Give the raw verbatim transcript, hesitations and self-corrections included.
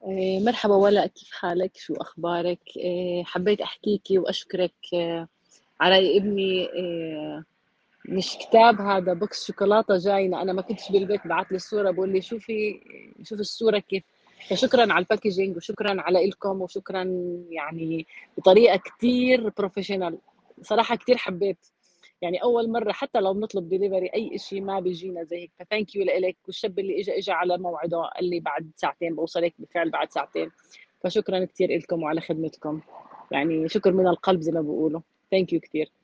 آآ مرحبا ولاء، كيف حالك؟ شو أخبارك؟ آآ حبيت أحكيكِ وأشكرِك آه، على ابني. آآ مش كتاب، هذا بوكس شوكولاتة جاينا، أنا ما كنتش بالبيت، بعت لي الصورة بيقول لي شوفي شوفي الصورة كيف. فشكرًا على الpackaging وشكرًا على إلكم وشكرًا، يعني بطريقة كتير professional. صراحة كتير حبيت. يعني أول مرّة حتى لو بنطلب delivery أي إشي ما بيجينا زي هيك، فthank you لإلك. والشاب اللي إجا، إجا على موعده، قال لي بعد ساعتين باوصلك، بالفعل بعد ساعتين. فشكرًا كتير إلكم وعلى خدمتكم، يعني شكر من القلب زي ما بيقولوا. thank you كتير.